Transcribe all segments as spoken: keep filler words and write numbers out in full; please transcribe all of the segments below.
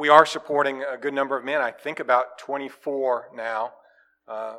we are supporting a good number of men, I think about twenty-four now, uh,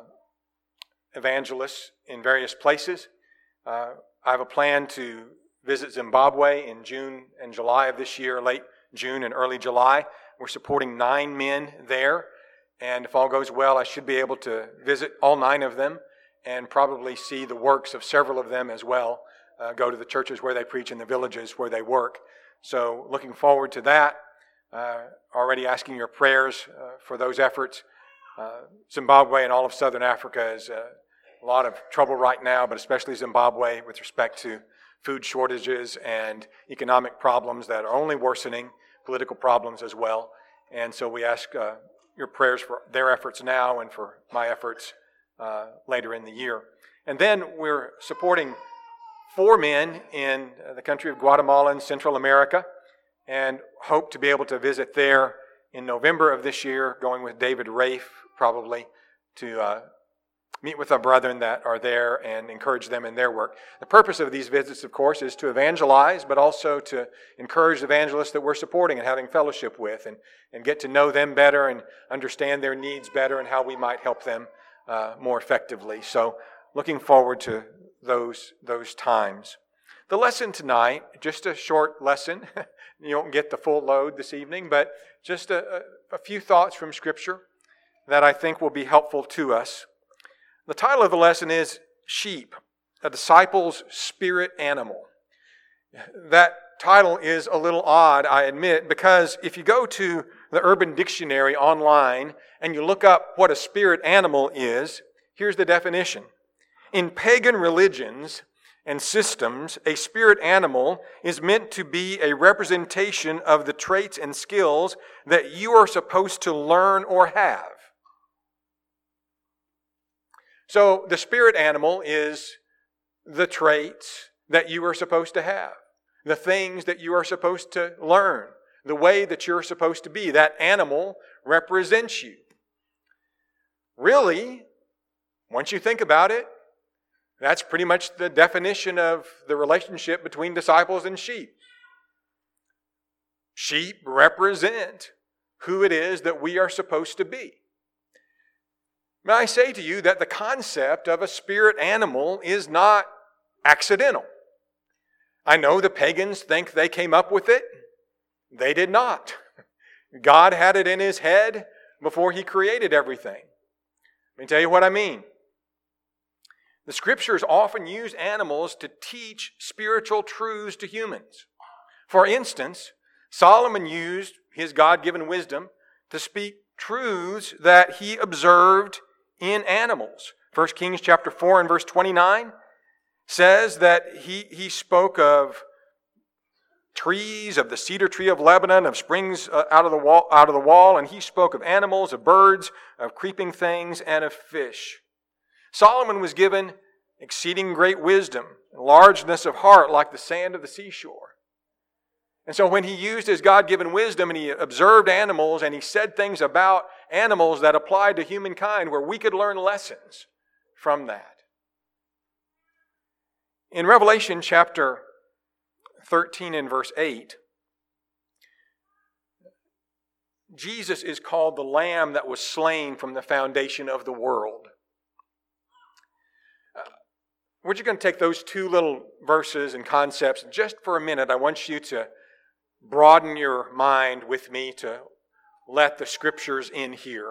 evangelists in various places. Uh, I have a plan to visit Zimbabwe in June and July of this year, late June and early July. We're supporting nine men there, and if all goes well, I should be able to visit all nine of them and probably see the works of several of them as well, uh, go to the churches where they preach and the villages where they work. So looking forward to that. Uh, already asking your prayers uh, for those efforts. Uh, Zimbabwe and all of Southern Africa is uh, a lot of trouble right now, but especially Zimbabwe with respect to food shortages and economic problems that are only worsening, political problems as well. And so we ask uh, your prayers for their efforts now and for my efforts uh, later in the year. And then we're supporting four men in the country of Guatemala in Central America, and hope to be able to visit there in November of this year, going with David Rafe probably to uh, meet with our brethren that are there and encourage them in their work. The purpose of these visits, of course, is to evangelize, but also to encourage evangelists that we're supporting and having fellowship with, and, and get to know them better and understand their needs better and how we might help them uh, more effectively. So looking forward to those, those times. The lesson tonight, just a short lesson. You don't get the full load this evening, but just a, a, a few thoughts from Scripture that I think will be helpful to us. The title of the lesson is Sheep, a Disciple's Spirit Animal. That title is a little odd, I admit, because if you go to the Urban Dictionary online and you look up what a spirit animal is, here's the definition. In pagan religions and systems, a spirit animal is meant to be a representation of the traits and skills that you are supposed to learn or have. So the spirit animal is the traits that you are supposed to have, the things that you are supposed to learn, the way that you're supposed to be. That animal represents you. Really, once you think about it, that's pretty much the definition of the relationship between disciples and sheep. Sheep represent who it is that we are supposed to be. May I say to you that the concept of a spirit animal is not accidental. I know the pagans think they came up with it. They did not. God had it in His head before He created everything. Let me tell you what I mean. The Scriptures often use animals to teach spiritual truths to humans. For instance, Solomon used his God-given wisdom to speak truths that he observed in animals. First Kings chapter four and verse twenty-nine says that he, he spoke of trees, of the cedar tree of Lebanon, of springs uh, out of the wall, out of the wall, and he spoke of animals, of birds, of creeping things, and of fish. Solomon was given exceeding great wisdom, and largeness of heart like the sand of the seashore. And so when he used his God-given wisdom and he observed animals and he said things about animals that applied to humankind where we could learn lessons from that. In Revelation chapter thirteen and verse eight, Jesus is called the Lamb that was slain from the foundation of the world. Uh, we're just going to take those two little verses and concepts just for a minute. I want you to broaden your mind with me to let the Scriptures in here.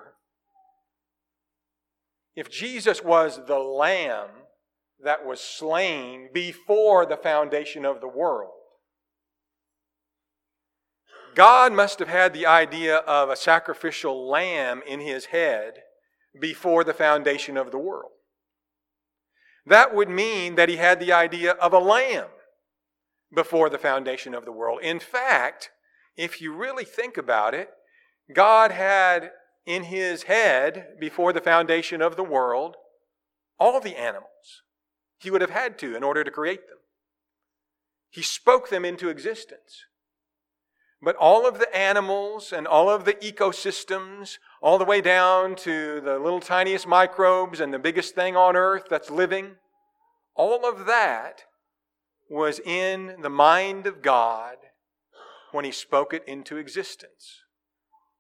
If Jesus was the Lamb that was slain before the foundation of the world, God must have had the idea of a sacrificial lamb in His head before the foundation of the world. That would mean that He had the idea of a lamb before the foundation of the world. In fact, if you really think about it, God had in His head, before the foundation of the world, all the animals. He would have had to in order to create them. He spoke them into existence. But all of the animals and all of the ecosystems, all the way down to the little tiniest microbes and the biggest thing on earth that's living, all of that was in the mind of God when He spoke it into existence.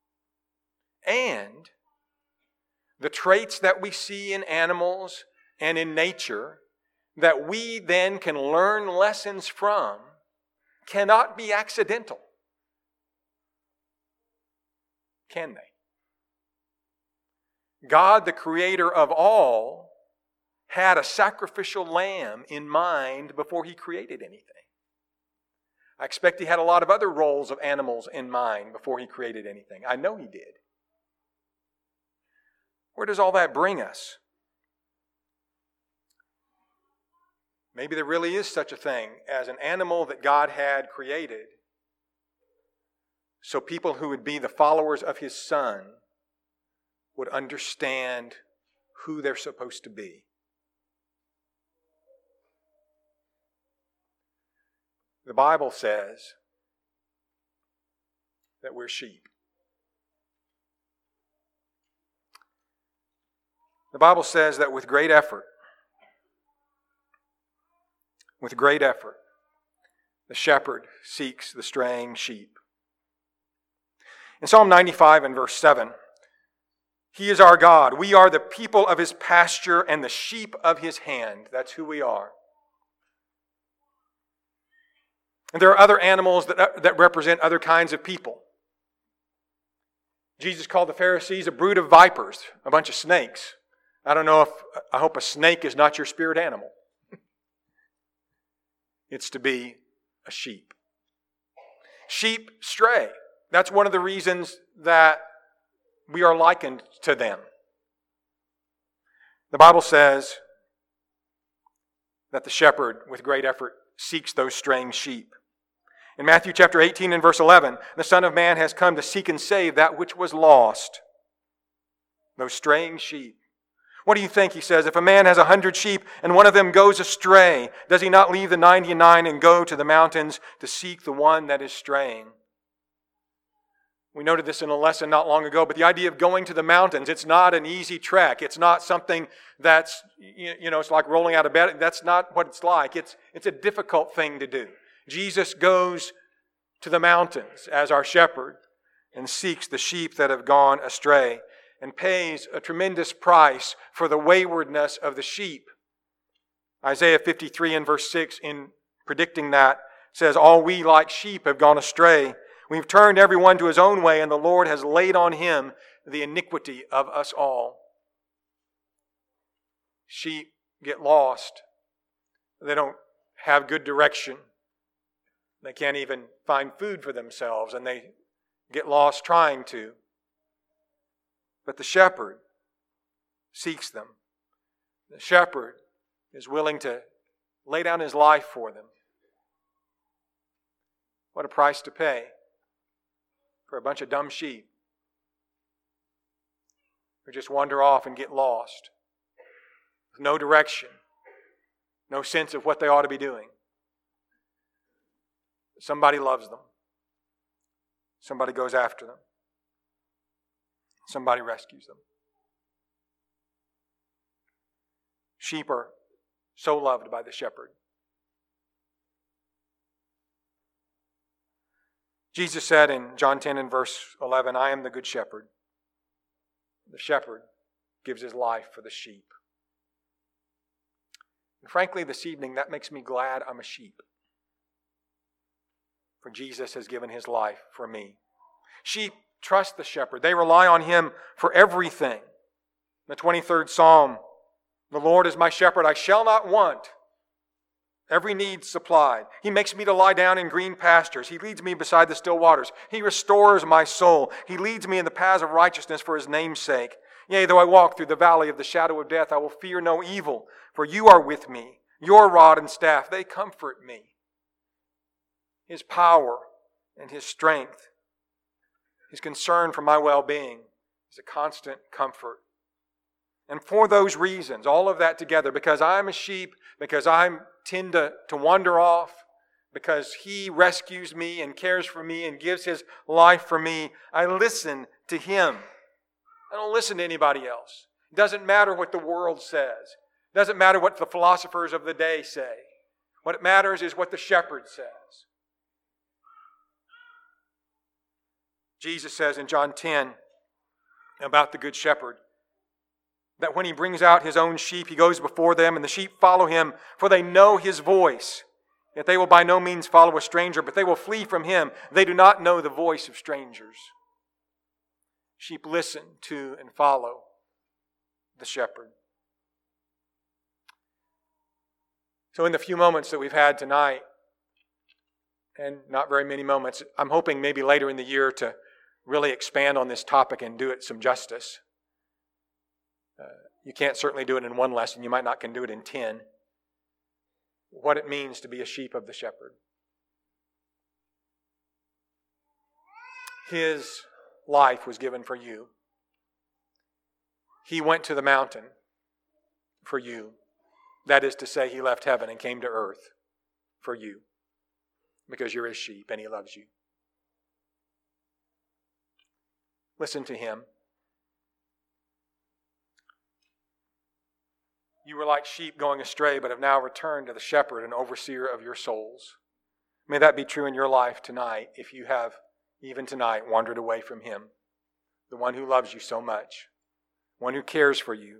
and the traits that we see in animals and in nature that we then can learn lessons from cannot be accidental. Can they? God, the creator of all, had a sacrificial lamb in mind before He created anything. I expect He had a lot of other roles of animals in mind before He created anything. I know He did. Where does all that bring us? Maybe there really is such a thing as an animal that God had created so people who would be the followers of His Son would understand who they're supposed to be. The Bible says that we're sheep. The Bible says that with great effort, with great effort, the shepherd seeks the straying sheep. In Psalm ninety-five and verse seven, He is our God. We are the people of His pasture and the sheep of His hand. That's who we are. And there are other animals that, that represent other kinds of people. Jesus called the Pharisees a brood of vipers, a bunch of snakes. I don't know if, I hope a snake is not your spirit animal. It's to be a sheep. Sheep stray. That's one of the reasons that we are likened to them. The Bible says that the shepherd, with great effort, seeks those straying sheep. In Matthew chapter eighteen and verse eleven, the Son of Man has come to seek and save that which was lost. Those straying sheep. What do you think? He says, if a man has a hundred sheep and one of them goes astray, does he not leave the ninety-nine and go to the mountains to seek the one that is straying? We noted this in a lesson not long ago, but the idea of going to the mountains, it's not an easy trek. It's not something that's, you know, it's like rolling out of bed. That's not what it's like. It's, it's a difficult thing to do. Jesus goes to the mountains as our shepherd and seeks the sheep that have gone astray and pays a tremendous price for the waywardness of the sheep. Isaiah fifty-three and verse six, in predicting that, says, all we like sheep have gone astray. We've turned everyone to his own way, and the Lord has laid on Him the iniquity of us all. Sheep get lost. They don't have good direction. They can't even find food for themselves, and they get lost trying to. But the shepherd seeks them. The shepherd is willing to lay down his life for them. What a price to pay for a bunch of dumb sheep who just wander off and get lost with no direction, no sense of what they ought to be doing. Somebody loves them. Somebody goes after them. Somebody rescues them. Sheep are so loved by the shepherd. Jesus said in John ten and verse eleven, I am the good shepherd. The shepherd gives his life for the sheep. And frankly, this evening, that makes me glad I'm a sheep. For Jesus has given His life for me. Sheep trust the shepherd. They rely on Him for everything. The twenty-third Psalm, the Lord is my shepherd, I shall not want. Every need supplied. He makes me to lie down in green pastures. He leads me beside the still waters. He restores my soul. He leads me in the paths of righteousness for His name's sake. Yea, though I walk through the valley of the shadow of death, I will fear no evil, for You are with me. Your rod and staff, they comfort me. His power and His strength, His concern for my well-being is a constant comfort. And for those reasons, all of that together, because I'm a sheep, because I tend to, to wander off, because He rescues me and cares for me and gives His life for me, I listen to Him. I don't listen to anybody else. It doesn't matter what the world says. It doesn't matter what the philosophers of the day say. What matters is what the shepherd says. Jesus says in John ten, about the Good Shepherd, that when he brings out his own sheep, he goes before them, and the sheep follow him, for they know his voice. Yet they will by no means follow a stranger, but they will flee from him. They do not know the voice of strangers. Sheep listen to and follow the shepherd. So in the few moments that we've had tonight, and not very many moments, I'm hoping maybe later in the year to really expand on this topic and do it some justice. Uh, you can't certainly do it in one lesson. You might not can do it in ten. What it means to be a sheep of the shepherd. His life was given for you. He went to the mountain for you. That is to say, he left heaven and came to earth for you, because you're his sheep and he loves you. Listen to him. You were like sheep going astray, but have now returned to the shepherd and overseer of your souls. May that be true in your life tonight, if you have, even tonight, wandered away from him, the one who loves you so much, one who cares for you.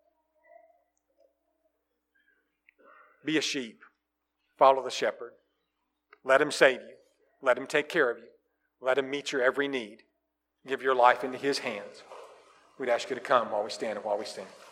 Be a sheep. Follow the shepherd. Let him save you. Let him take care of you. Let him meet your every need. Give your life into his hands. We'd ask you to come while we stand and while we stand.